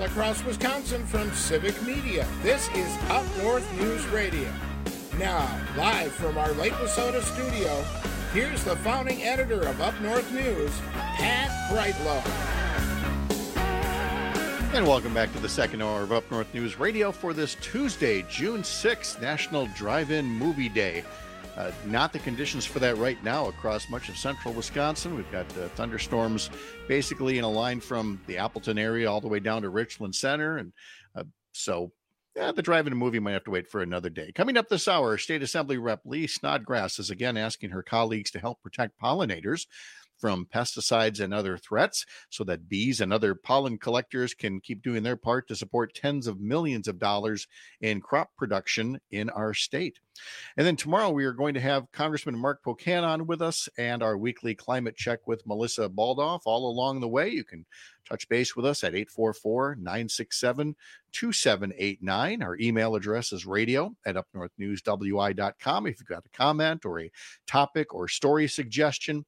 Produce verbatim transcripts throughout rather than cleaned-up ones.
all across Wisconsin from Civic Media. This is Up North News Radio. Now, live from our Lake Wissota studio, here's the founding editor of Up North News, Pat Breitlow. And welcome back to the second hour of Up North News Radio for this Tuesday, June sixth, National Drive-In Movie Day. Uh, not the conditions for that right now across much of central Wisconsin. We've got uh, thunderstorms basically in a line from the Appleton area all the way down to Richland Center. And uh, so yeah, the drive-in movie might have to wait for another day. Coming up this hour, State Assembly Rep Lee Snodgrass is again asking her colleagues to help protect pollinators from pesticides and other threats so that bees and other pollen collectors can keep doing their part to support tens of millions of dollars in crop production in our state. And then tomorrow we are going to have Congressman Mark Pocan on with us and our weekly climate check with Melissa Baldoff. All along the way, you can touch base with us at eight four four, nine six seven, two seven eight nine. Our email address is radio at up north news w i dot com if you've got a comment or a topic or story suggestion.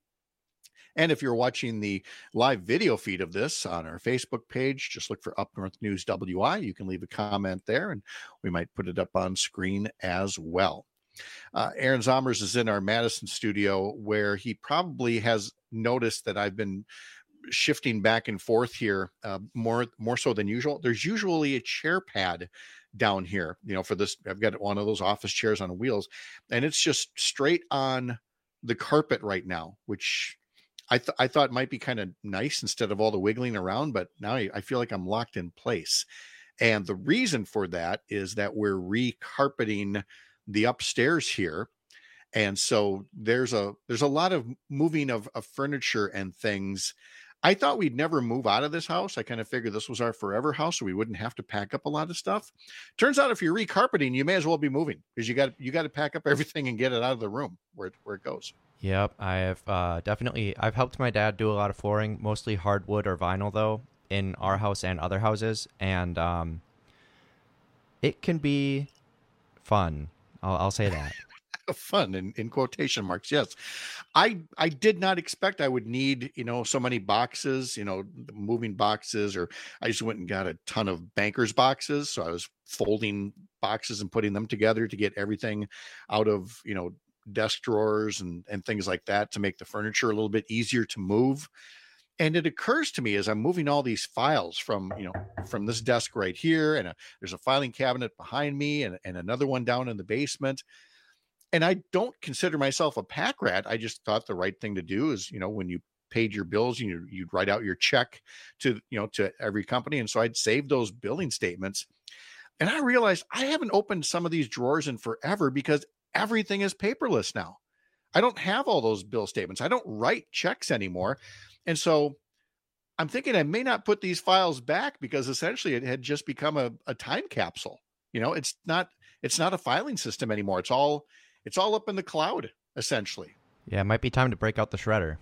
And if you're watching the live video feed of this on our Facebook page, just look for Up North News W I. You can leave a comment there, and we might put it up on screen as well. Uh, Aaron Zomers is in our Madison studio, where he probably has noticed that I've been shifting back and forth here uh, more more so than usual. There's usually a chair pad down here, you know, for this. I've got one of those office chairs on wheels, and it's just straight on the carpet right now, which I, th- I thought might be kind of nice instead of all the wiggling around, but now I, I feel like I'm locked in place. And the reason for that is that we're recarpeting the upstairs here. And so there's a there's a lot of moving of, of furniture and things. I thought we'd never move out of this house. I kind of figured this was our forever house, so we wouldn't have to pack up a lot of stuff. Turns out if you're recarpeting, you may as well be moving because you got you got to pack up everything and get it out of the room where it, where it goes. Yep, I have uh, definitely, I've helped my dad do a lot of flooring, mostly hardwood or vinyl though, in our house and other houses. And um, it can be fun. I'll, I'll say that. Fun in, in quotation marks. Yes. I, I did not expect I would need, you know, so many boxes, you know, moving boxes, or I just went and got a ton of bankers boxes. So I was folding boxes and putting them together to get everything out of, you know, desk drawers and, and things like that to make the furniture a little bit easier to move. And it occurs to me as I'm moving all these files from, you know, from this desk right here, and a, there's a filing cabinet behind me and, and another one down in the basement. And I don't consider myself a pack rat. I just thought the right thing to do is, you know, when you paid your bills, you, you'd write out your check to, you know, to every company. And so I'd save those billing statements. And I realized I haven't opened some of these drawers in forever because everything is paperless now. I don't have all those bill statements. I don't write checks anymore. And so I'm thinking I may not put these files back because essentially it had just become a, a time capsule. You know, it's not, it's not a filing system anymore. It's all, it's all up in the cloud, essentially. Yeah, it might be time to break out the shredder.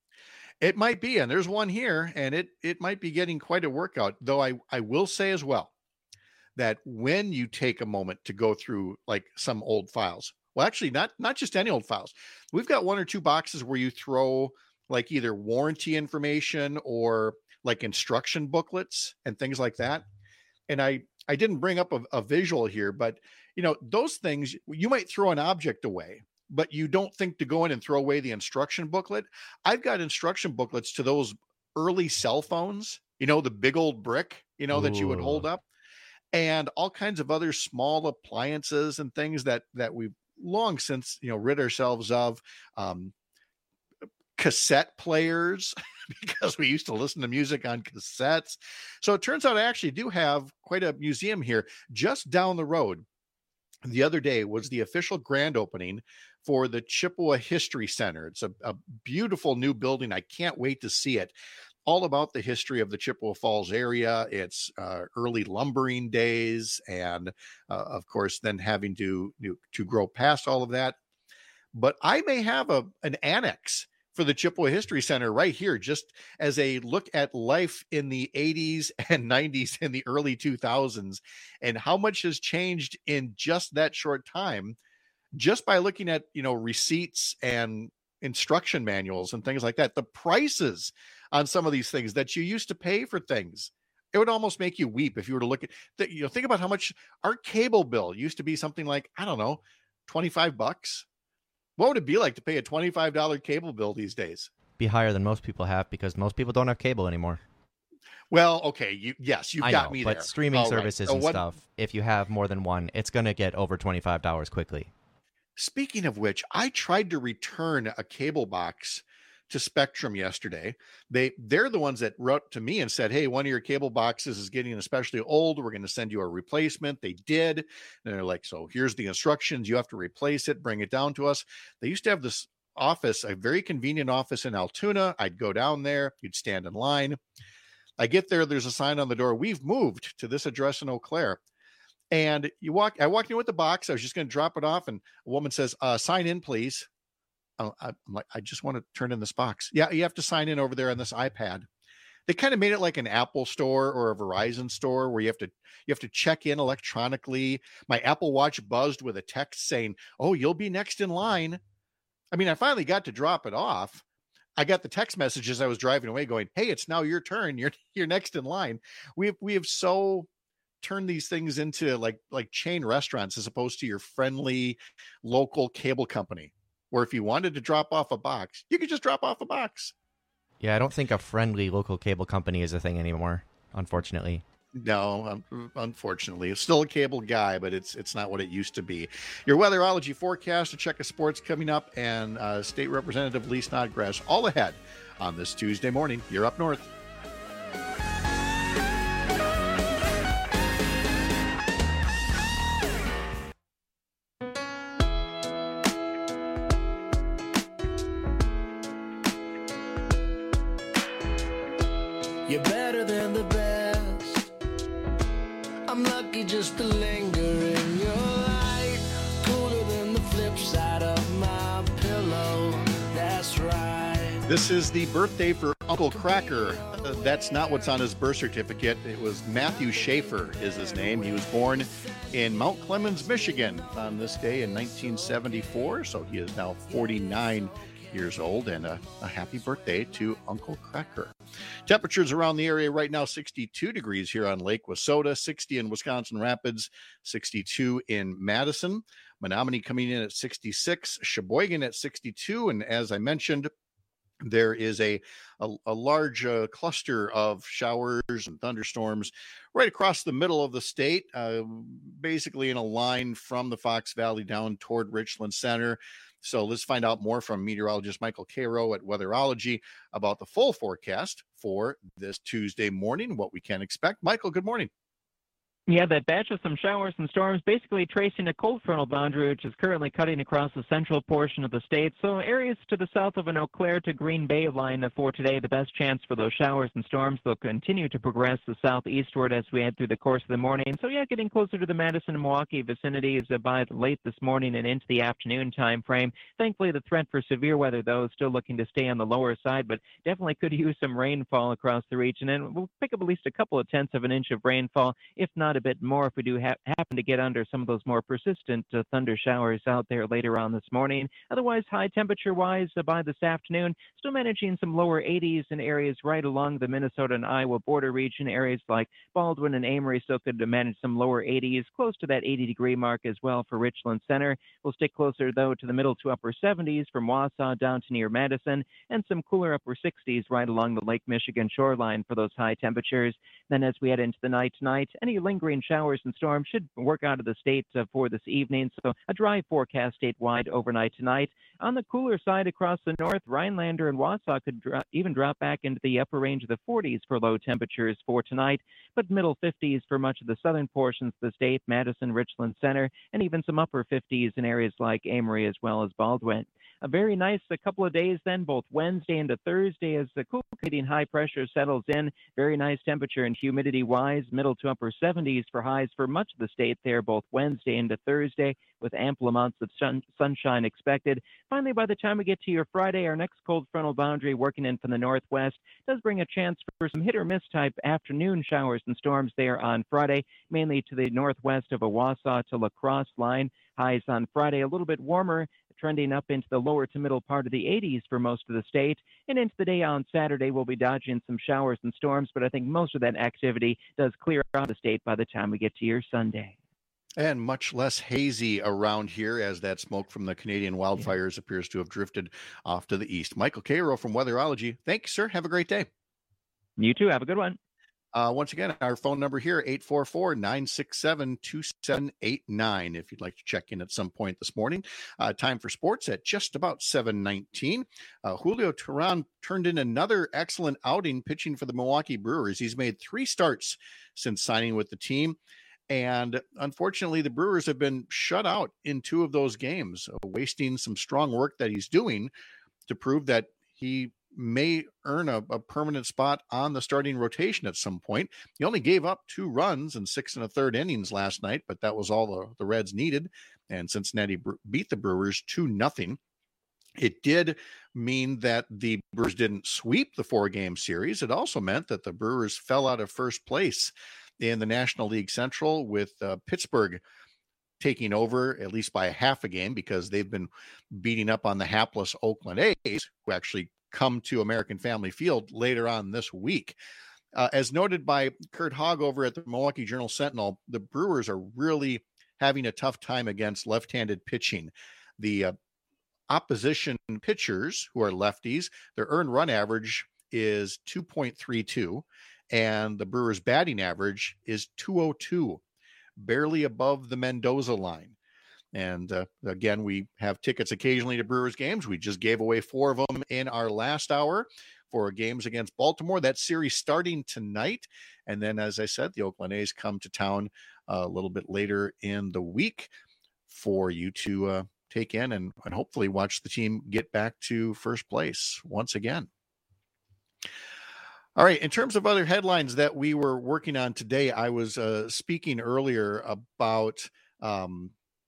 It might be. And there's one here, and it, it might be getting quite a workout, though I, I will say as well that when you take a moment to go through like some old files, well, actually not, not just any old files. We've got one or two boxes where you throw like either warranty information or like instruction booklets and things like that. And I, I didn't bring up a, a visual here, but you know, those things, you might throw an object away, but you don't think to go in and throw away the instruction booklet. I've got instruction booklets to those early cell phones, you know, the big old brick, you know, Ooh. That you would hold up, and all kinds of other small appliances and things that, that we've long since, you know, rid ourselves of. Um, cassette players because we used to listen to music on cassettes. So it turns out I actually do have quite a museum here just down the road. The other day was the official grand opening for the Chippewa History Center. It's a, a beautiful new building. I can't wait to see it. All about the history of the Chippewa Falls area, its uh, early lumbering days, and uh, of course, then having to, to grow past all of that. But I may have a an annex for the Chippewa History Center right here, just as a look at life in the eighties and nineties and the early two thousands, and how much has changed in just that short time, just by looking at, you know, receipts and instruction manuals and things like that. The prices on some of these things that you used to pay for things It would almost make you weep if you were to look at the, you know, think about how much our cable bill used to be something like, I don't know, twenty-five bucks. What would it be like to pay a twenty-five dollars cable bill these days? Be higher than most people have because most people don't have cable anymore. Well, okay, you yes, you've I got know, me but there. streaming All right. services So and what- stuff, if you have more than one, it's going to get over twenty-five dollars quickly. Speaking of which, I tried to return a cable box to Spectrum yesterday. They they're the ones that wrote to me and said, "Hey, one of your cable boxes is getting especially old. We're going to send you a replacement." They did. And they're like, "So here's the instructions. You have to replace it, bring it down to us." They used to have this office, a very convenient office in Altoona. I'd go down there, you'd stand in line. I get there, there's a sign on the door, "We've moved to this address in Eau Claire." And you walk, I walked in with the box. I was just going to drop it off. And a woman says, uh, "Sign in, please." Oh, I'm like, "I just want to turn in this box." "Yeah, you have to sign in over there on this iPad." They kind of made it like an Apple store or a Verizon store where you have to, you have to check in electronically. My Apple Watch buzzed with a text saying, "Oh, you'll be next in line." I mean, I finally got to drop it off. I got the text message as I was driving away going, "Hey, it's now your turn. You're, you're next in line." We have, we have so turned these things into like, like chain restaurants as opposed to your friendly local cable company, where if you wanted to drop off a box, you could just drop off a box. Yeah, I don't think a friendly local cable company is a thing anymore, unfortunately. No, um, unfortunately, it's still a cable guy, but it's it's not what it used to be. Your weatherology forecast, a check of sports coming up, and uh, State Representative Lee Snodgrass all ahead on this Tuesday morning. You're up north. You're better than the best. I'm lucky just to linger in your light. Cooler than the flip side of my pillow. That's right. This is the birthday for Uncle Cracker. Uh, that's not what's on his birth certificate. It was Matthew Schaefer is his name. He was born in Mount Clemens, Michigan on this day in nineteen seventy-four. So he is now forty-nine years old, and a, a happy birthday to Uncle Cracker. Temperatures around the area right now, sixty-two degrees here on Lake Wissota, sixty in Wisconsin Rapids, sixty-two in Madison. Menominee coming in at sixty-six, Sheboygan at sixty-two, and as I mentioned, there is a, a, a large uh, cluster of showers and thunderstorms right across the middle of the state, uh, basically in a line from the Fox Valley down toward Richland Center. So let's find out more from meteorologist Michael Cairo at Weatherology about the full forecast for this Tuesday morning, what we can expect. Michael, good morning. Yeah, that batch of some showers and storms basically tracing a cold frontal boundary, which is currently cutting across the central portion of the state. So areas to the south of an Eau Claire to Green Bay line for today, the best chance for those showers and storms. They'll continue to progress the southeastward as we head through the course of the morning. So yeah, getting closer to the Madison and Milwaukee vicinities by late this morning and into the afternoon time frame. Thankfully, the threat for severe weather, though, is still looking to stay on the lower side, but definitely could use some rainfall across the region. And we'll pick up at least a couple of tenths of an inch of rainfall, if not a bit more, if we do ha- happen to get under some of those more persistent uh, thunder showers out there later on this morning. Otherwise, high temperature-wise uh, by this afternoon, still managing some lower eighties in areas right along the Minnesota and Iowa border region. Areas like Baldwin and Amory still could manage some lower eighties, close to that eighty-degree mark as well for Richland Center. We'll stick closer, though, to the middle to upper seventies from Wausau down to near Madison, and some cooler upper sixties right along the Lake Michigan shoreline for those high temperatures. Then as we head into the night tonight, any lingering showers and storms should work out of the state uh, for this evening. So a dry forecast statewide overnight tonight. On the cooler side across the north, Rhinelander and Wausau could dro- even drop back into the upper range of the forties for low temperatures for tonight, but middle fifties for much of the southern portions of the state, Madison, Richland Center, and even some upper fifties in areas like Amory as well as Baldwin. A very nice a couple of days then, both Wednesday into Thursday, as the cool Canadian high pressure settles in. Very nice temperature and humidity-wise, middle to upper seventies for highs for much of the state there, both Wednesday into Thursday, with ample amounts of sun, sunshine expected. Finally, by the time we get to your Friday, our next cold frontal boundary working in from the northwest does bring a chance for some hit-or-miss type afternoon showers and storms there on Friday, mainly to the northwest of a Wausau to La Crosse line. Highs on Friday a little bit warmer, trending up into the lower to middle part of the eighties for most of the state. And into the day on Saturday, we'll be dodging some showers and storms, but I think most of that activity does clear out the state by the time we get to your Sunday. And much less hazy around here as that smoke from the Canadian wildfires yeah. appears to have drifted off to the east. Michael Cairo from Weatherology. Thank you, sir. Have a great day. You too. Have a good one. Uh, once again, our phone number here, eight four four, nine six seven, two seven eight nine, if you'd like to check in at some point this morning. Uh, time for sports at just about seven nineteen. Uh, Julio Teheran turned in another excellent outing pitching for the Milwaukee Brewers. He's made three starts since signing with the team. And unfortunately, the Brewers have been shut out in two of those games, wasting some strong work that he's doing to prove that he may earn a, a permanent spot on the starting rotation at some point. He only gave up two runs in six and a third innings last night, but that was all the, the Reds needed. And Cincinnati beat the Brewers two nothing. It did mean that the Brewers didn't sweep the four-game series. It also meant that the Brewers fell out of first place in the National League Central, with uh, Pittsburgh taking over at least by a half a game because they've been beating up on the hapless Oakland A's, who actually come to American Family Field later on this week. Uh, as noted by Kurt Hogg over at the Milwaukee Journal-Sentinel, the Brewers are really having a tough time against left-handed pitching. The uh, opposition pitchers, who are lefties, their earned run average is two point three two, and the Brewers' batting average is two oh two, barely above the Mendoza line. And uh, again, we have tickets occasionally to Brewers games. We just gave away four of them in our last hour for games against Baltimore. That series starting tonight. And then, as I said, the Oakland A's come to town a little bit later in the week for you to uh, take in and, and hopefully watch the team get back to first place once again. All right. In terms of other headlines that we were working on today, I was uh, speaking earlier about um,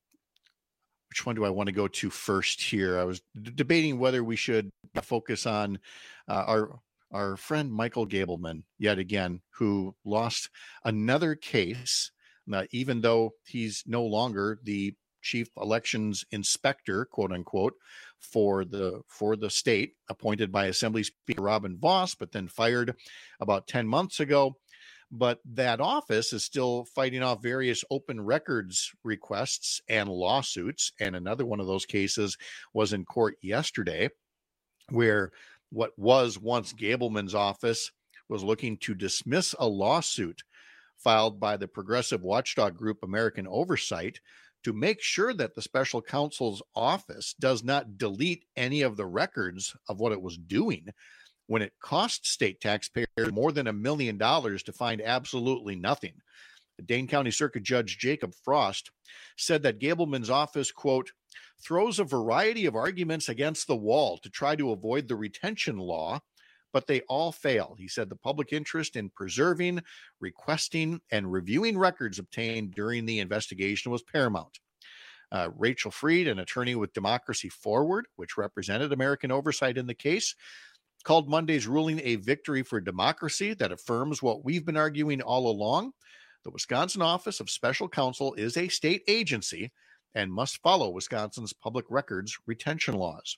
which one do I want to go to first here? I was d- debating whether we should focus on uh, our our friend Michael Gableman yet again, who lost another case, uh, even though he's no longer the chief elections inspector, quote unquote, for the for the state, appointed by Assembly Speaker Robin Vos, but then fired about ten months ago. But that office is still fighting off various open records requests and lawsuits. And another one of those cases was in court yesterday, where what was once Gableman's office was looking to dismiss a lawsuit filed by the progressive watchdog group American Oversight to make sure that the special counsel's office does not delete any of the records of what it was doing, when it cost state taxpayers more than a million dollars to find absolutely nothing. Dane County Circuit Judge Jacob Frost said that Gableman's office, quote, throws a variety of arguments against the wall to try to avoid the retention law, but they all fail. He said the public interest in preserving, requesting, and reviewing records obtained during the investigation was paramount. Uh, Rachel Freed, an attorney with Democracy Forward, which represented American Oversight in the case, called Monday's ruling a victory for democracy that affirms what we've been arguing all along. The Wisconsin Office of Special Counsel is a state agency and must follow Wisconsin's public records retention laws.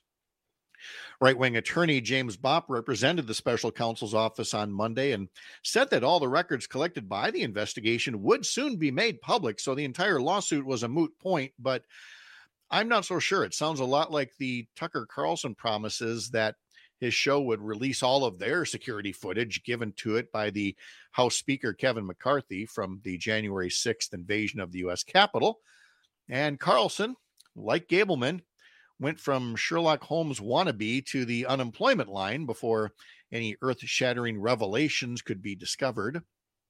Right-wing attorney James Bopp represented the special counsel's office on Monday and said that all the records collected by the investigation would soon be made public, so the entire lawsuit was a moot point. But I'm not so sure. It sounds a lot like the Tucker Carlson promises that his show would release all of their security footage given to it by the House Speaker Kevin McCarthy from the January sixth invasion of the U S Capitol. And Carlson, like Gableman, went from Sherlock Holmes wannabe to the unemployment line before any earth-shattering revelations could be discovered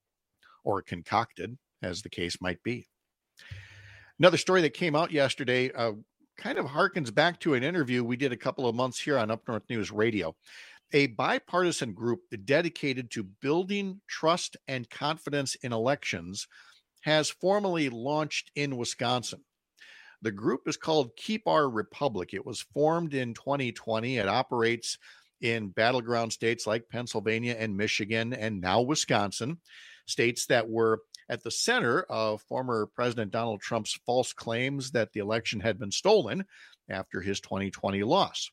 or concocted, as the case might be. Another story that came out yesterday uh, kind of harkens back to an interview we did a couple of months here on Up North News Radio. A bipartisan group dedicated to building trust and confidence in elections has formally launched in Wisconsin. The group is called Keep Our Republic. It was formed in twenty twenty. It operates in battleground states like Pennsylvania and Michigan, and now Wisconsin, states that were at the center of former President Donald Trump's false claims that the election had been stolen after his twenty twenty loss.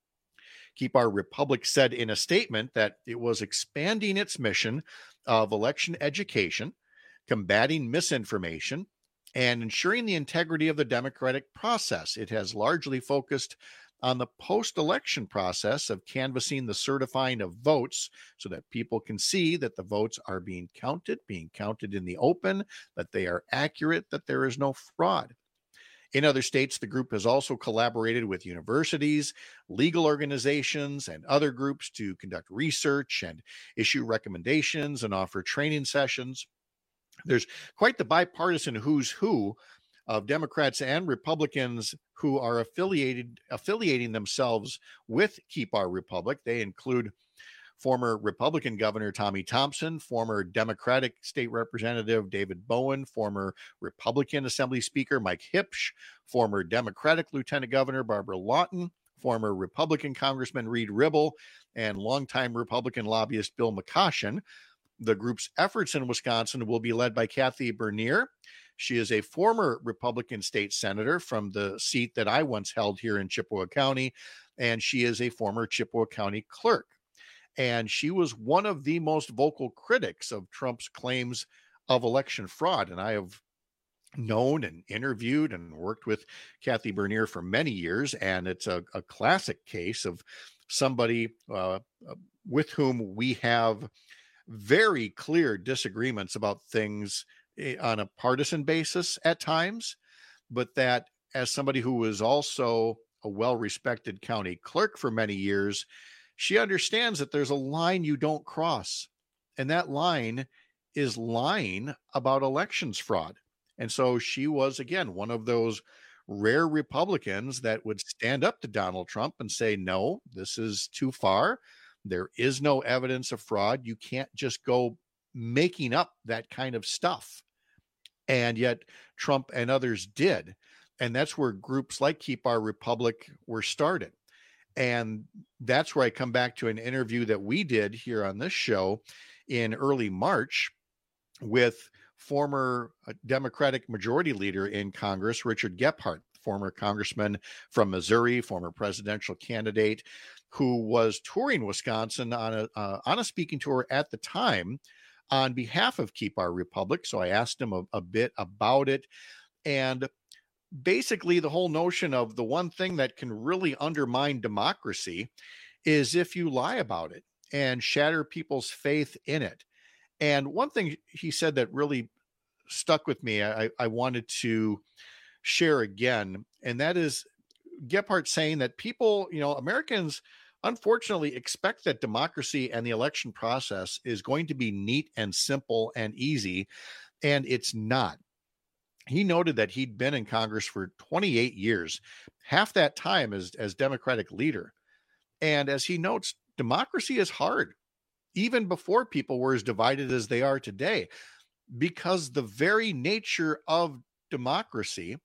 Keep Our Republic said in a statement that it was expanding its mission of election education, combating misinformation, and ensuring the integrity of the democratic process. It has largely focused on the post-election process of canvassing the certifying of votes so that people can see that the votes are being counted, being counted in the open, that they are accurate, that there is no fraud. In other states, the group has also collaborated with universities, legal organizations, and other groups to conduct research and issue recommendations and offer training sessions. There's quite the bipartisan who's who of Democrats and Republicans who are affiliated, affiliating themselves with Keep Our Republic. They include former Republican Governor Tommy Thompson, former Democratic State Representative David Bowen, former Republican Assembly Speaker Mike Hipsch, former Democratic Lieutenant Governor Barbara Lawton, former Republican Congressman Reed Ribble, and longtime Republican lobbyist Bill McCoshen. The group's efforts in Wisconsin will be led by Kathy Bernier. She is a former Republican state senator from the seat that I once held here in Chippewa County, and she is a former Chippewa County clerk. And she was one of the most vocal critics of Trump's claims of election fraud. And I have known and interviewed and worked with Kathy Bernier for many years. And it's a, a classic case of somebody uh, with whom we have very clear disagreements about things on a partisan basis at times, but that as somebody who was also a well-respected county clerk for many years, she understands that there's a line you don't cross. And that line is lying about elections fraud. And so she was, again, one of those rare Republicans that would stand up to Donald Trump and say, no, this is too far. There is no evidence of fraud. You can't just go making up that kind of stuff. And yet Trump and others did. And that's where groups like Keep Our Republic were started. And that's where I come back to an interview that we did here on this show in early March with former Democratic Majority Leader in Congress, Richard Gephardt, former congressman from Missouri, former presidential candidate, who was touring Wisconsin on a uh, on a speaking tour at the time on behalf of Keep Our Republic. So I asked him a, a bit about it. And basically the whole notion of the one thing that can really undermine democracy is if you lie about it and shatter people's faith in it. And one thing he said that really stuck with me, I, I wanted to share again, and that is Gephardt saying that people, you know, Americans unfortunately expect that democracy and the election process is going to be neat and simple and easy, and it's not. He noted that he'd been in Congress for twenty-eight years, half that time as, as Democratic leader. And as he notes, democracy is hard, even before people were as divided as they are today, because the very nature of democracy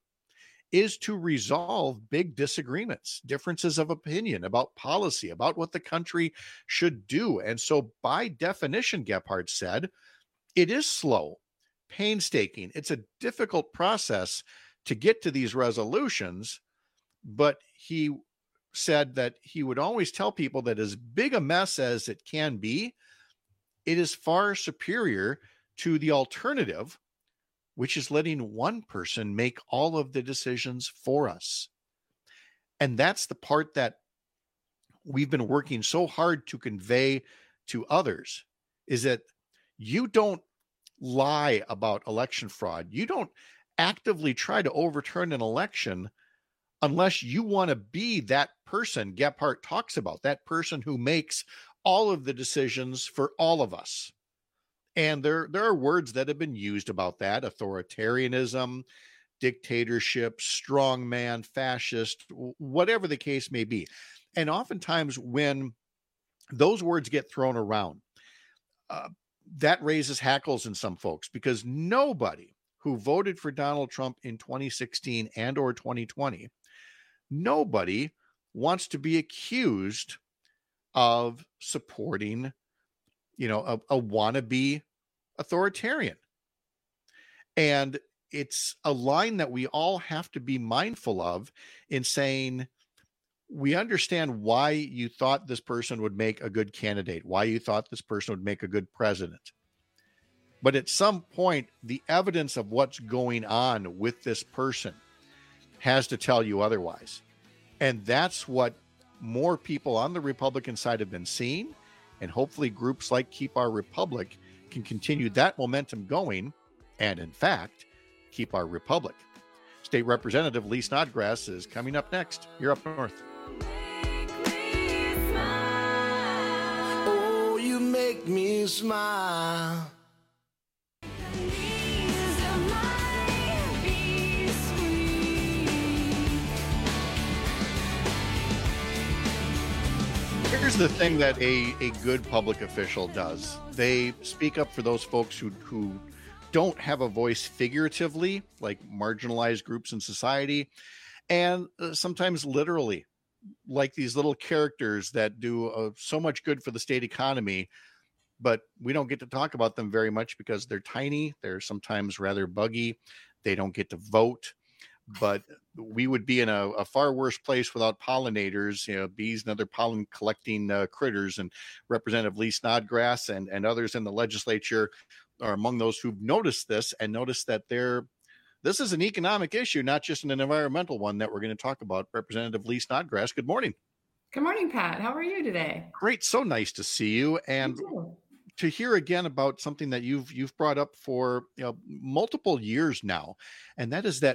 is to resolve big disagreements, differences of opinion about policy, about what the country should do. And so by definition, Gephardt said, it is slow, painstaking. It's a difficult process to get to these resolutions, but he said that he would always tell people that as big a mess as it can be, it is far superior to the alternative, which is letting one person make all of the decisions for us. And that's the part that we've been working so hard to convey to others, is that you don't lie about election fraud. You don't actively try to overturn an election unless you want to be that person Gephardt talks about, that person who makes all of the decisions for all of us. And there, there are words that have been used about that: authoritarianism, dictatorship, strongman, fascist, whatever the case may be. And oftentimes when those words get thrown around, uh, that raises hackles in some folks, because nobody who voted for Donald Trump in twenty sixteen and or twenty twenty, nobody wants to be accused of supporting, you know, a, a wannabe authoritarian. And it's a line that we all have to be mindful of in saying, we understand why you thought this person would make a good candidate, why you thought this person would make a good president. But at some point, the evidence of what's going on with this person has to tell you otherwise. And that's what more people on the Republican side have been seeing. And hopefully groups like Keep Our Republic can continue that momentum going and, in fact, keep our republic. State Representative Lee Snodgrass is coming up next. You're Up North. Oh, you make me smile. Here's the thing that a, a good public official does. They speak up for those folks who, who don't have a voice figuratively, like marginalized groups in society, and uh, sometimes literally, like these little characters that do uh, so much good for the state economy, but we don't get to talk about them very much because they're tiny, they're sometimes rather buggy, they don't get to vote. But we would be in a, a far worse place without pollinators, you know, bees and other pollen collecting uh, critters. And Representative Lee Snodgrass and, and others in the legislature are among those who've noticed this and noticed that they're, this is an economic issue, not just an environmental one that we're going to talk about. Representative Lee Snodgrass, good morning. Good morning, Pat. How are you today? Great. So nice to see you. And to hear again about something that you've you've brought up for you know, multiple years now, and that is that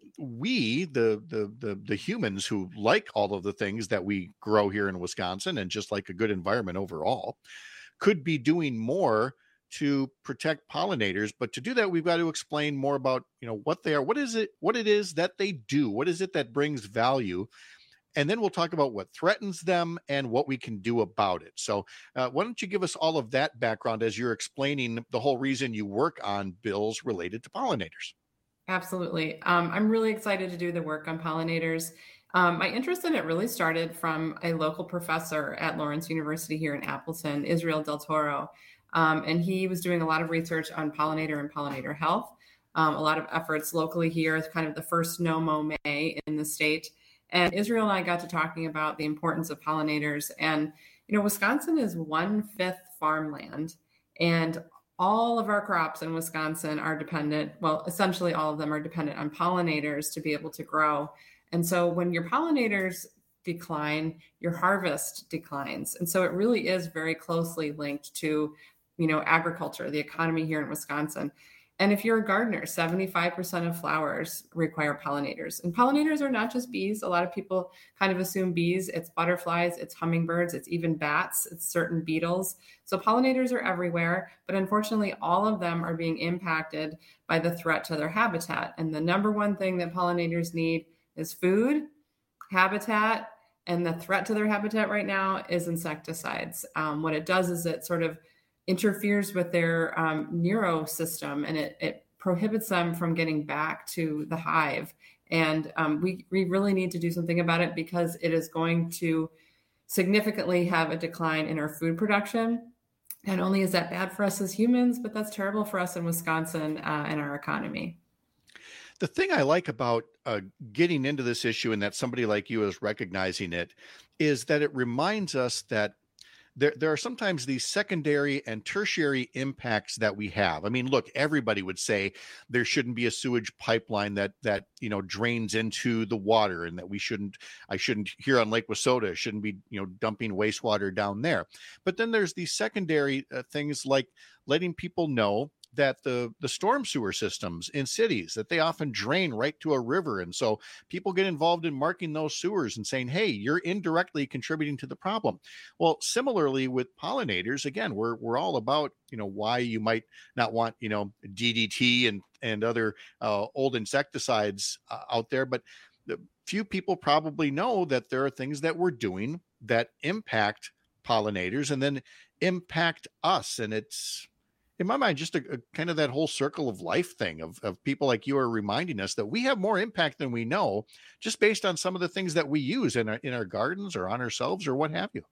we, the, the the the humans who like all of the things that we grow here in Wisconsin and just like a good environment overall, could be doing more to protect pollinators. But to do that, we've got to explain more about, you know, what they are, what is it, what it is that they do, what is it that brings value. And then we'll talk about what threatens them and what we can do about it. So uh, why don't you give us all of that background as you're explaining the whole reason you work on bills related to pollinators? Absolutely. Um, I'm really excited to do the work on pollinators. Um, my interest in it really started from a local professor at Lawrence University here in Appleton, Israel Del Toro. Um, and he was doing a lot of research on pollinator and pollinator health, um, a lot of efforts locally here, kind of the first no mow May in the state. And Israel and I got to talking about the importance of pollinators. And, you know, Wisconsin is one-fifth farmland, and all of our crops in Wisconsin are dependent, well, essentially all of them are dependent on pollinators to be able to grow. And so when your pollinators decline, your harvest declines. And so it really is very closely linked to, you know, agriculture, the economy here in Wisconsin. And if you're a gardener, seventy-five percent of flowers require pollinators. And pollinators are not just bees. A lot of people kind of assume bees. It's butterflies, it's hummingbirds, it's even bats, it's certain beetles. So pollinators are everywhere, but unfortunately, all of them are being impacted by the threat to their habitat. And the number one thing that pollinators need is food, habitat, and the threat to their habitat right now is insecticides. Um, what it does is it sort of interferes with their um, neurosystem, and it, it prohibits them from getting back to the hive. And um, we, we really need to do something about it because it is going to significantly have a decline in our food production. Not only is that bad for us as humans, but that's terrible for us in Wisconsin uh, and our economy. The thing I like about uh, getting into this issue and that somebody like you is recognizing it is that it reminds us that There, there are sometimes these secondary and tertiary impacts that we have. I mean, look, everybody would say there shouldn't be a sewage pipeline that that you know drains into the water, and that we shouldn't. I shouldn't here on Lake Wissota shouldn't be you know dumping wastewater down there. But then there's these secondary uh, things like letting people know that the the storm sewer systems in cities, that they often drain right to a river. And so people get involved in marking those sewers and saying, hey, you're indirectly contributing to the problem. Well, similarly with pollinators, again, we're we're all about, you know, why you might not want, you know, D D T and, and other uh, old insecticides uh, out there. But the few people probably know that there are things that we're doing that impact pollinators and then impact us. And it's, in my mind, just a, a kind of that whole circle of life thing of, of people like you are reminding us that we have more impact than we know, just based on some of the things that we use in our, in our gardens or on ourselves or what have you.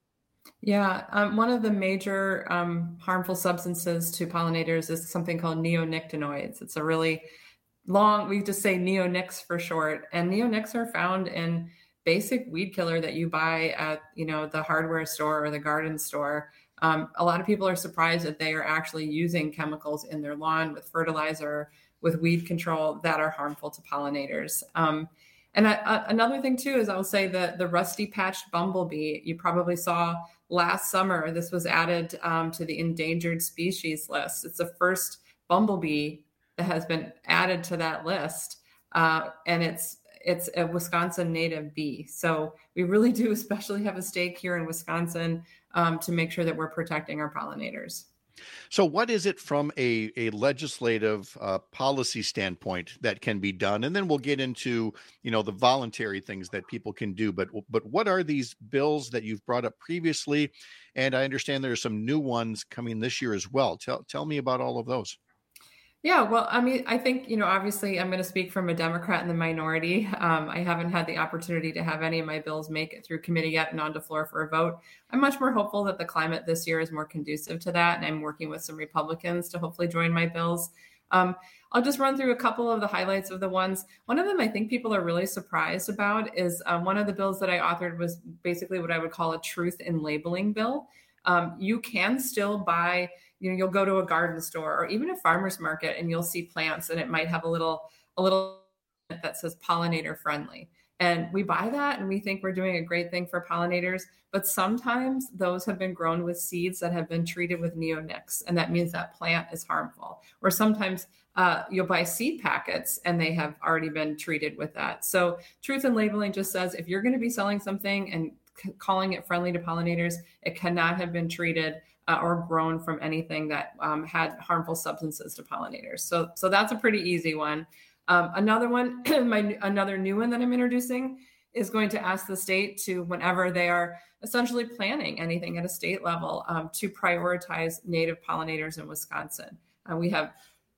Yeah, um, one of the major um, harmful substances to pollinators is something called neonicotinoids. It's a really long, we just say neonics for short, and neonics are found in basic weed killer that you buy at, you know, the hardware store or the garden store. Um, a lot of people are surprised that they are actually using chemicals in their lawn with fertilizer, with weed control that are harmful to pollinators. Um, and I, uh, another thing too is I will say that the rusty patched bumblebee, you probably saw last summer, this was added um, to the endangered species list. It's the first bumblebee that has been added to that list, uh, and it's it's a Wisconsin native bee. So we really do especially have a stake here in Wisconsin um, to make sure that we're protecting our pollinators. So what is it from a, a legislative uh, policy standpoint that can be done? And then we'll get into, you know, the voluntary things that people can do. But but what are these bills that you've brought up previously? And I understand there are some new ones coming this year as well. Tell, tell me about all of those. Yeah, well, I mean, I think, you know, obviously I'm going to speak from a Democrat in the minority. Um, I haven't had the opportunity to have any of my bills make it through committee yet and onto floor for a vote. I'm much more hopeful that the climate this year is more conducive to that. And I'm working with some Republicans to hopefully join my bills. Um, I'll just run through a couple of the highlights of the ones. One of them I think people are really surprised about is um, one of the bills that I authored was basically what I would call a truth in labeling bill. Um, you can still buy, you know, you'll go to a garden store or even a farmer's market and you'll see plants and it might have a little, a little that says pollinator friendly. And we buy that and we think we're doing a great thing for pollinators, but sometimes those have been grown with seeds that have been treated with neonics. And that means that plant is harmful. Or sometimes uh, you'll buy seed packets and they have already been treated with that. So truth in labeling just says, if you're going to be selling something and calling it friendly to pollinators, it cannot have been treated uh, or grown from anything that um, had harmful substances to pollinators. So, so that's a pretty easy one. Um, another one, my another new one that I'm introducing is going to ask the state to, whenever they are essentially planning anything at a state level, um, to prioritize native pollinators in Wisconsin. Uh, we have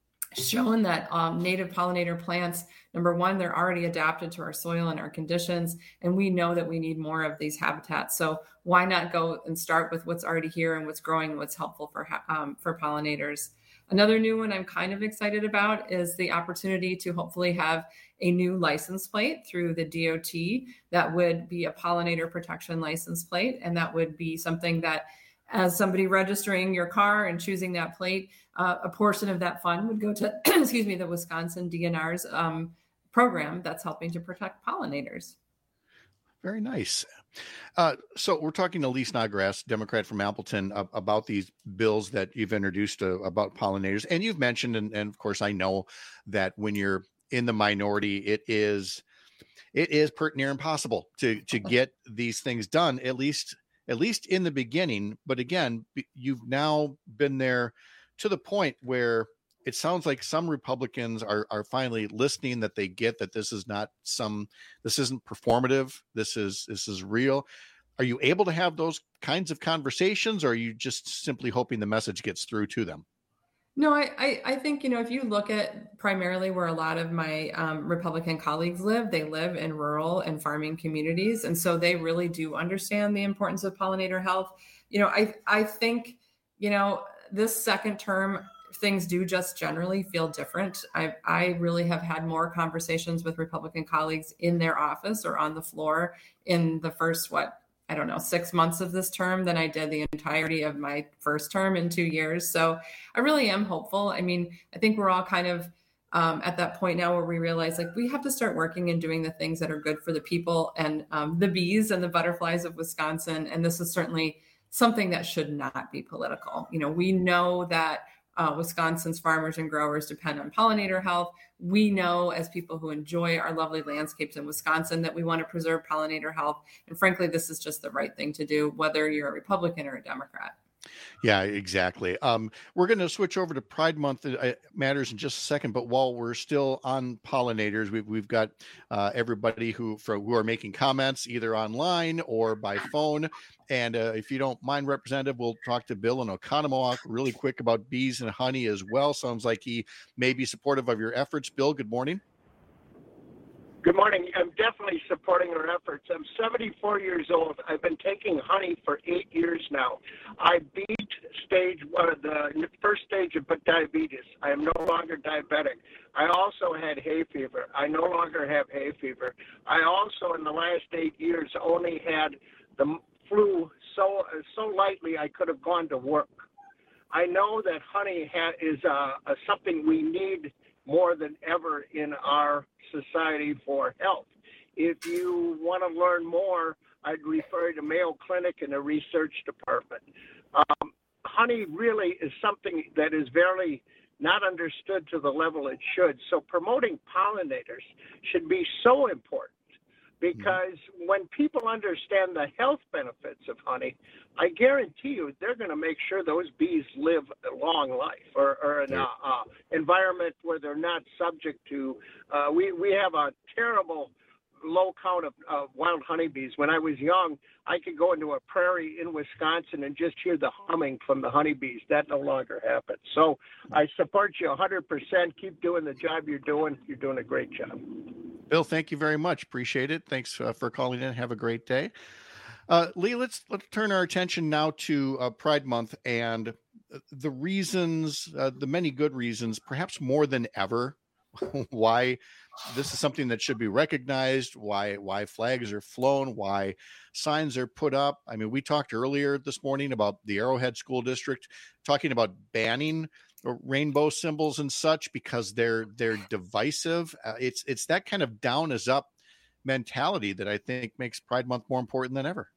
shown that um, native pollinator plants, number one, they're already adapted to our soil and our conditions, and we know that we need more of these habitats. So why not go and start with what's already here and what's growing and what's helpful for um, for pollinators? Another new one I'm kind of excited about is the opportunity to hopefully have a new license plate through the D O T that would be a pollinator protection license plate, and that would be something that, as somebody registering your car and choosing that plate, uh, a portion of that fund would go to, excuse me, the Wisconsin D N R's um, program that's helping to protect pollinators. Very nice. Uh, so we're talking to Lise Snodgrass, Democrat from Appleton, uh, about these bills that you've introduced uh, about pollinators. And you've mentioned, and, and of course, I know that when you're in the minority, it is it is pert near impossible to to get these things done, at least at least in the beginning. But again, you've now been there to the point where it sounds like some Republicans are are finally listening, that they get that this is not some, this isn't performative. This is, this is real. Are you able to have those kinds of conversations, or are you just simply hoping the message gets through to them? No, I, I, I think, you know, if you look at primarily where a lot of my um, Republican colleagues live, they live in rural and farming communities. And so they really do understand the importance of pollinator health. You know, I, I think, you know, this second term, things do just generally feel different. I, I really have had more conversations with Republican colleagues in their office or on the floor in the first, what, I don't know, six months of this term than I did the entirety of my first term in two years. So I really am hopeful. I mean, I think we're all kind of um, at that point now where we realize, like, we have to start working and doing the things that are good for the people and um, the bees and the butterflies of Wisconsin. And this is certainly something that should not be political. You know, we know that Uh, Wisconsin's farmers and growers depend on pollinator health. We know, as people who enjoy our lovely landscapes in Wisconsin, that we want to preserve pollinator health. And frankly, this is just the right thing to do, whether you're a Republican or a Democrat. Yeah, exactly. Um, we're going to switch over to Pride Month uh, matters in just a second, but while we're still on pollinators, we've we've got uh, everybody who for, who are making comments either online or by phone. And uh, if you don't mind, Representative, we'll talk to Bill in Oconomowoc really quick about bees and honey as well. Sounds like he may be supportive of your efforts. Bill, good morning. Good morning. I'm definitely supporting our efforts. Roberts. I'm seventy-four years old. I've been taking honey for eight years now. I beat stage one, the first stage of diabetes. I am no longer diabetic. I also had hay fever. I no longer have hay fever. I also, in the last eight years, only had the flu so so lightly I could have gone to work. I know that honey ha- is uh, uh, something we need more than ever in our society for health. If you want to learn more, I'd refer you to Mayo Clinic and the research department. Um, honey really is something that is very not understood to the level it should. So promoting pollinators should be so important, because mm-hmm. when people understand the health benefits of honey, I guarantee you they're going to make sure those bees live a long life, or, or an uh, uh, environment where they're not subject to, uh, we, we have a terrible low count of uh, wild honeybees. When I was young, I could go into a prairie in Wisconsin and just hear the humming from the honeybees. That no longer happens. So I support you one hundred percent. Keep doing the job you're doing. You're doing a great job. Bill, thank you very much. Appreciate it. Thanks uh, for calling in. Have a great day. Uh, Lee, let's let's turn our attention now to uh, Pride Month and the reasons, uh, the many good reasons, perhaps more than ever, why this is something that should be recognized, why why flags are flown, why signs are put up. I mean, we talked earlier this morning about the Arrowhead School District talking about banning rainbow symbols and such because they're they're divisive. Uh, it's it's that kind of down is up mentality that I think makes Pride Month more important than ever.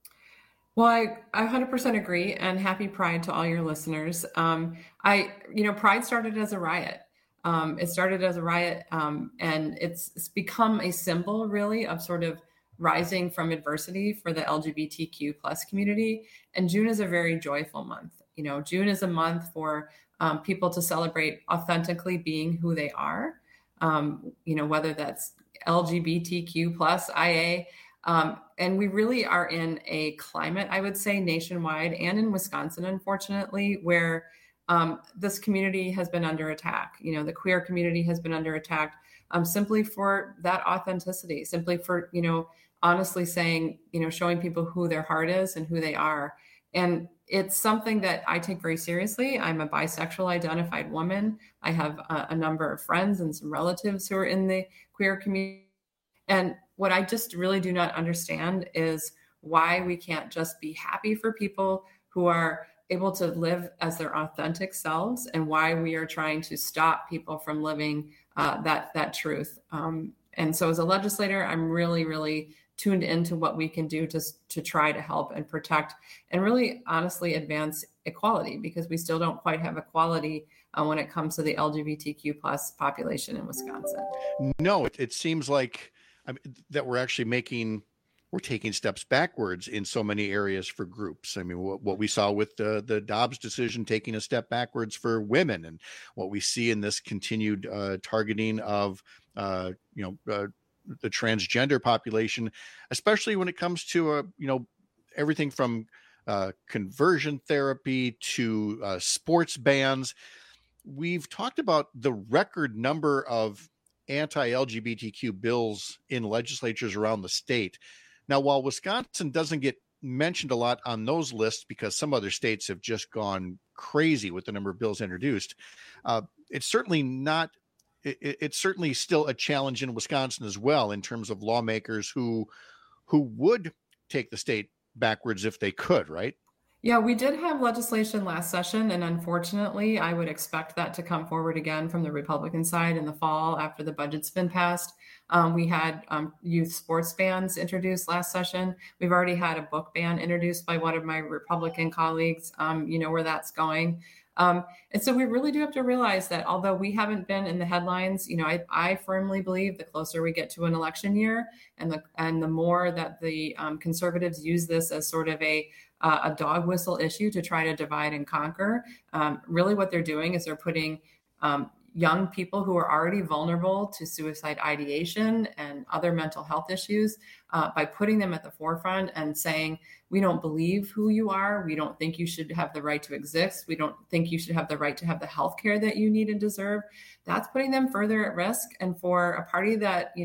Well, I, I one hundred percent agree, and happy Pride to all your listeners. Um, I, you know, Pride started as a riot. Um, it started as a riot, um, and it's, it's become a symbol, really, of sort of rising from adversity for the L G B T Q plus community. And June is a very joyful month. You know, June is a month for um, people to celebrate authentically being who they are. Um, you know, whether that's L G B T Q plus, I A. Um, and we really are in a climate, I would say, nationwide and in Wisconsin, unfortunately, where um, this community has been under attack. You know, the queer community has been under attack um, simply for that authenticity, simply for, you know, honestly saying, you know, showing people who their heart is and who they are. And it's something that I take very seriously. I'm a bisexual identified woman. I have a, a number of friends and some relatives who are in the queer community. And what I just really do not understand is why we can't just be happy for people who are able to live as their authentic selves, and why we are trying to stop people from living uh, that that truth. Um, and so as a legislator, I'm really, really tuned into what we can do to, to try to help and protect and really honestly advance equality, because we still don't quite have equality uh, when it comes to the L G B T Q plus population in Wisconsin. No, it, it seems like I mean, that we're actually making, we're taking steps backwards in so many areas for groups. I mean, what, what we saw with the, the Dobbs decision, taking a step backwards for women, and what we see in this continued uh, targeting of, uh, you know, uh, the transgender population, especially when it comes to, uh, you know, everything from uh, conversion therapy to uh, sports bans. We've talked about the record number of anti-L G B T Q bills in legislatures around the state. Now, while Wisconsin doesn't get mentioned a lot on those lists because some other states have just gone crazy with the number of bills introduced, uh, it's certainly not, it, it's certainly still a challenge in Wisconsin as well, in terms of lawmakers who, who would take the state backwards if they could, right? Yeah, we did have legislation last session, and unfortunately, I would expect that to come forward again from the Republican side in the fall after the budget's been passed. Um, we had um, youth sports bans introduced last session. We've already had a book ban introduced by one of my Republican colleagues. Um, you know where that's going. Um, and so we really do have to realize that although we haven't been in the headlines, you know, I, I firmly believe the closer we get to an election year, and the and the more that the um, conservatives use this as sort of a Uh, a dog whistle issue to try to divide and conquer. Um, really what they're doing is they're putting um, young people who are already vulnerable to suicide ideation and other mental health issues uh, by putting them at the forefront and saying, we don't believe who you are. We don't think you should have the right to exist. We don't think you should have the right to have the health care that you need and deserve. That's putting them further at risk. And for a party that, you know,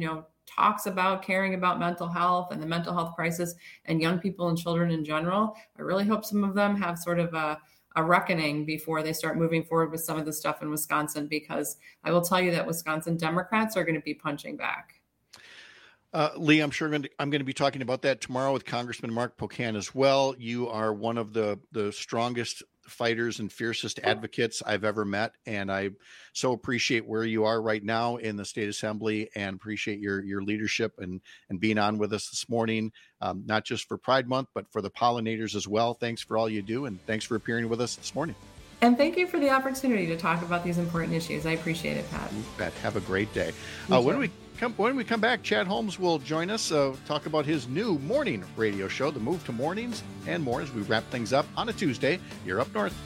talks about caring about mental health and the mental health crisis and young people and children in general. I really hope some of them have sort of a, a reckoning before they start moving forward with some of the stuff in Wisconsin, because I will tell you that Wisconsin Democrats are going to be punching back. Uh, Lee, I'm sure I'm going, to, I'm going to be talking about that tomorrow with Congressman Mark Pocan as well. You are one of the, the strongest fighters and fiercest advocates I've ever met, and I so appreciate where you are right now in the state assembly, and appreciate your your leadership and and being on with us this morning, um, not just for Pride Month, but for the pollinators as well. Thanks for all you do, and thanks for appearing with us this morning. And thank you for the opportunity to talk about these important issues. I appreciate it, Pat. You bet. Have a great day. Uh, when we come when we come back, Chad Holmes will join us, uh, talk about his new morning radio show, The Move to Mornings, and more as we wrap things up on a Tuesday. You're Up North.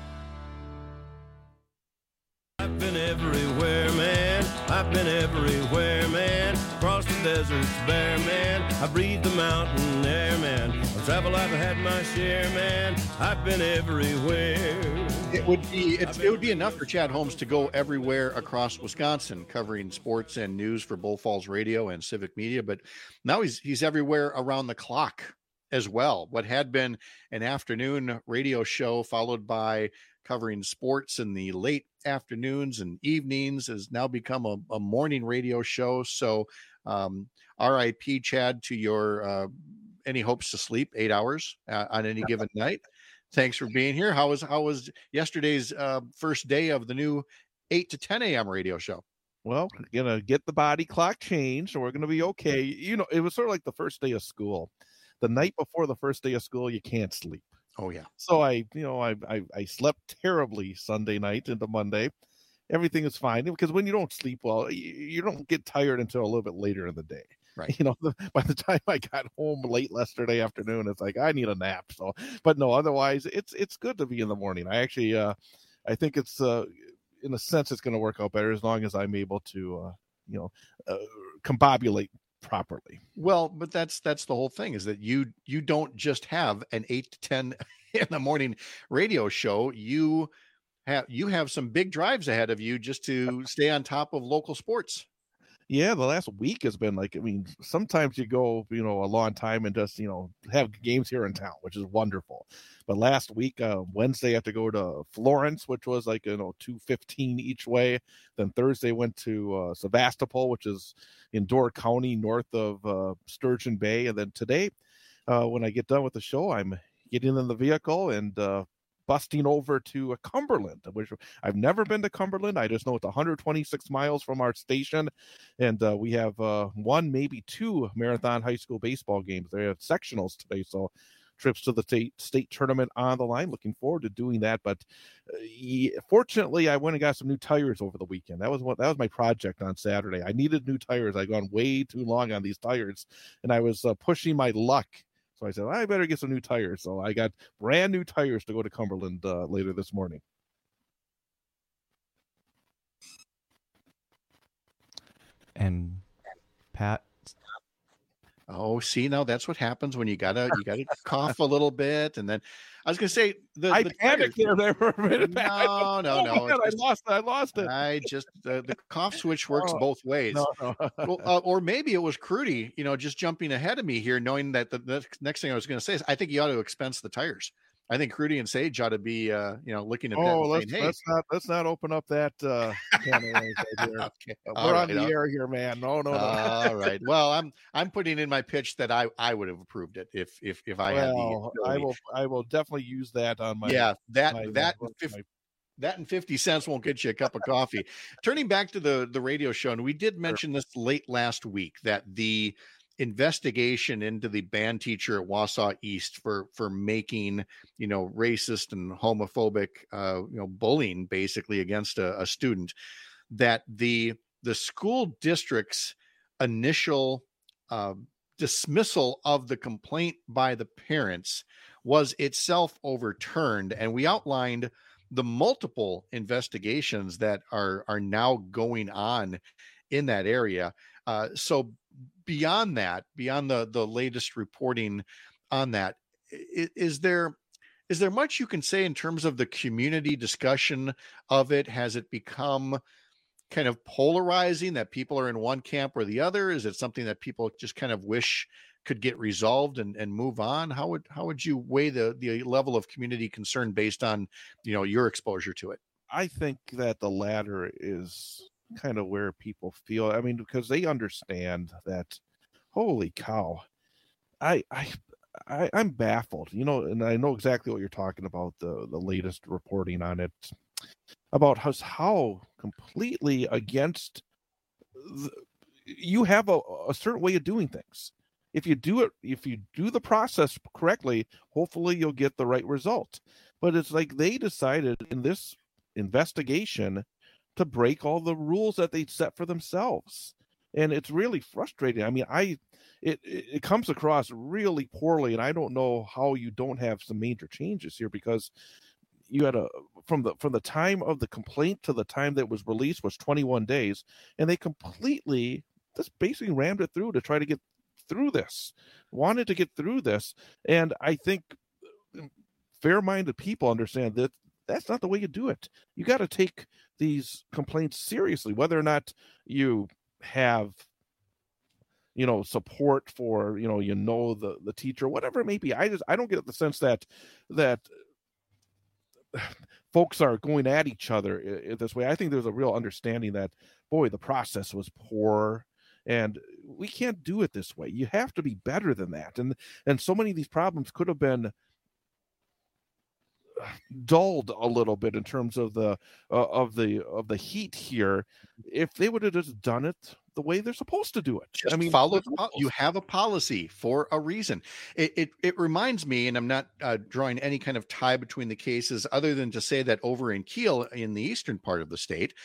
I've been everywhere, man. I've been everywhere, man. Across the deserts bare, man. I breathe the mountain air, man. I've traveled, I've had my share, man. I've been everywhere. It would be it's, it would be enough for Chad Holmes to go everywhere across Wisconsin, covering sports and news for Bull Falls Radio and Civic Media. But now he's he's everywhere around the clock as well. What had been an afternoon radio show followed by covering sports in the late afternoons and evenings has now become a, a morning radio show. So um, R I P Chad to your uh, any hopes to sleep eight hours uh, on any given night. Thanks for being here. How was how was yesterday's uh, first day of the new eight to ten a.m. radio show? Well, gonna get the body clock changed, so we're gonna be okay. You know, it was sort of like the first day of school. The night before the first day of school, you can't sleep. Oh yeah. So I, you know, I I, I slept terribly Sunday night into Monday. Everything is fine because when you don't sleep well, you, you don't get tired until a little bit later in the day. Right. You know, the, by the time I got home late yesterday afternoon, it's like I need a nap. So, but no, otherwise, it's it's good to be in the morning. I actually, uh, I think it's, uh, in a sense, it's going to work out better as long as I'm able to, uh, you know, uh, combobulate properly. Well, but that's that's the whole thing, is that you you don't just have an eight to ten in the morning radio show. You have you have some big drives ahead of you just to stay on top of local sports. Yeah, the last week has been like, I mean, sometimes you go, you know, a long time and just, you know, have games here in town, which is wonderful. But last week, uh, Wednesday, I had to go to Florence, which was like, you know, two fifteen each way. Then Thursday went to uh, Sevastopol, which is in Door County, north of uh, Sturgeon Bay. And then today, uh, when I get done with the show, I'm getting in the vehicle and uh, busting over to Cumberland, which I've never been to Cumberland. I just know it's one hundred twenty-six miles from our station. And uh, we have uh, one, maybe two Marathon High School baseball games. They have sectionals today. So trips to the state state tournament on the line. Looking forward to doing that. But uh, yeah, fortunately, I went and got some new tires over the weekend. That was what that was my project on Saturday. I needed new tires. I'd gone way too long on these tires, and I was uh, pushing my luck. So I said, I better get some new tires. So I got brand new tires to go to Cumberland uh, later this morning. And Pat. Oh, see, now that's what happens when you gotta you gotta cough a little bit, and then I was gonna say the I the panicked there, there for a minute. No, no, oh, no. Man, I just, lost it. I lost it. I just the, the cough switch works Oh, both ways. No, no. Well, uh, or maybe it was Crudy, you know, just jumping ahead of me here, knowing that the, the next thing I was going to say is I think you ought to expense the tires. I think Crudy and Sage ought to be, uh, you know, looking at that. Oh, and let's, saying, hey. let's not let's not open up that uh, can of worms right here. Okay. We're All on right, the I'll- air here, man. No, no, no. All right. Well, I'm I'm putting in my pitch that I I would have approved it if if if I had the well, I ability. will I will definitely use that on my yeah, that my, that my, and fif- my that and fifty cents won't get you a cup of coffee. Turning back to the the radio show, and we did mention this late last week that the investigation into the band teacher at Wausau East for for making, you know, racist and homophobic, uh, you know, bullying basically against a, a student, that the the school district's initial uh, dismissal of the complaint by the parents was itself overturned, and we outlined the multiple investigations that are are now going on in that area. Uh, so beyond that, beyond the the latest reporting on that, is, is there is there much you can say in terms of the community discussion of it? Has it become kind of polarizing, that people are in one camp or the other? Is it something that people just kind of wish could get resolved and, and move on? How would how would you weigh the the level of community concern based on, you know, your exposure to it? I think that the latter is kind of where people feel. I mean, because they understand that, holy cow, I I. I, I'm baffled, you know, and I know exactly what you're talking about, the, the latest reporting on it, about how, how completely against the, you have a, a certain way of doing things. If you do it, if you do the process correctly, hopefully you'll get the right result. But it's like they decided in this investigation to break all the rules that they set for themselves. And it's really frustrating. I mean, I it it comes across really poorly, and I don't know how you don't have some major changes here, because you had a from the from the time of the complaint to the time that it was released was twenty-one days, and they completely just basically rammed it through to try to get through this, wanted to get through this. And I think fair-minded people understand that that's not the way you do it. You got to take these complaints seriously, whether or not you have, you know, support for, you know, you know, the, the teacher, whatever it may be. I just, I don't get the sense that, that folks are going at each other this way. I think there's a real understanding that, boy, the process was poor and we can't do it this way. You have to be better than that. And, and so many of these problems could have been dulled a little bit in terms of the uh, of the of the heat here if they would have just done it the way they're supposed to do it. Just I mean, follow. You have a policy for a reason. It it, it reminds me, and I'm not uh, drawing any kind of tie between the cases, other than to say that over in Kiel, in the eastern part of the state,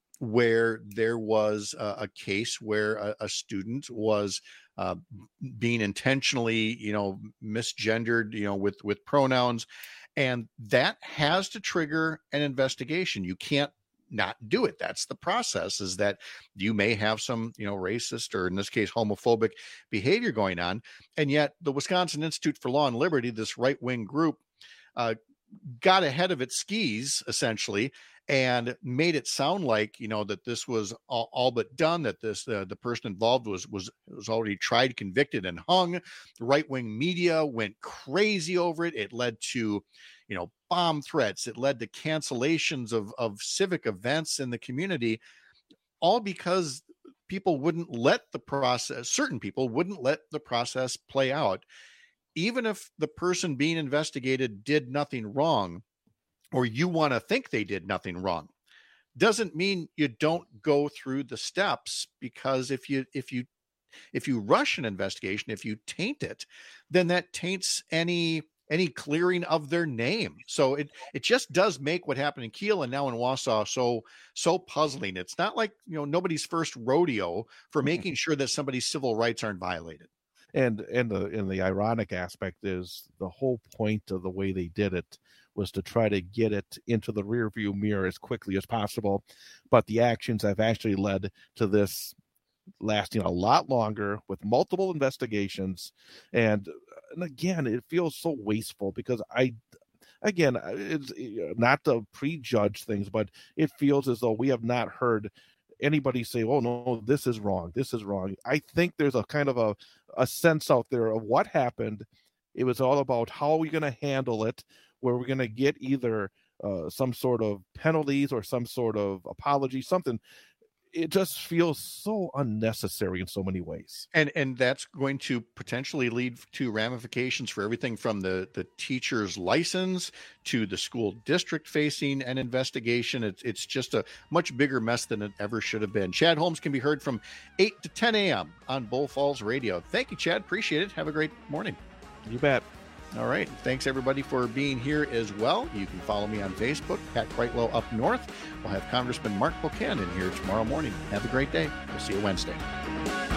where there was a, a case where a, a student was uh, being intentionally, you know, misgendered, you know, with with pronouns. And that has to trigger an investigation. You can't not do it. That's the process, is that you may have some, you know, racist, or in this case, homophobic behavior going on. And yet the Wisconsin Institute for Law and Liberty, this right-wing group, uh, got ahead of its skis, essentially, and made it sound like, you know, that this was all, all but done, that this uh, the person involved was was was already tried, convicted, and hung. The right-wing media went crazy over it. It led to, you know, bomb threats. It led to cancellations of of civic events in the community, all because people wouldn't let the process, certain people wouldn't let the process play out, even if the person being investigated did nothing wrong, or you want to think they did nothing wrong. Doesn't mean you don't go through the steps, because if you if you if you rush an investigation, if you taint it, then that taints any any clearing of their name. So it it just does make what happened in Kiel and now in Wausau so so puzzling. It's not like, you know, nobody's first rodeo for making sure that somebody's civil rights aren't violated. And and the and the ironic aspect is the whole point of the way they did it was to try to get it into the rearview mirror as quickly as possible. But the actions have actually led to this lasting a lot longer, with multiple investigations. And, and again, it feels so wasteful, because I, again, it's not to prejudge things, but it feels as though we have not heard anybody say, oh, no, this is wrong. This is wrong. I think there's a kind of a, a sense out there of what happened. It was all about how are we going to handle it, where we're going to get either uh, some sort of penalties or some sort of apology, something. It just feels so unnecessary in so many ways. And and that's going to potentially lead to ramifications for everything from the, the teacher's license to the school district facing an investigation. It's, it's just a much bigger mess than it ever should have been. Chad Holmes can be heard from eight to ten a.m. on Bull Falls Radio. Thank you, Chad. Appreciate it. Have a great morning. You bet. All right. Thanks, everybody, for being here as well. You can follow me on Facebook, Pat Kreitlow Up North. We'll have Congressman Mark Buchanan here tomorrow morning. Have a great day. We'll see you Wednesday.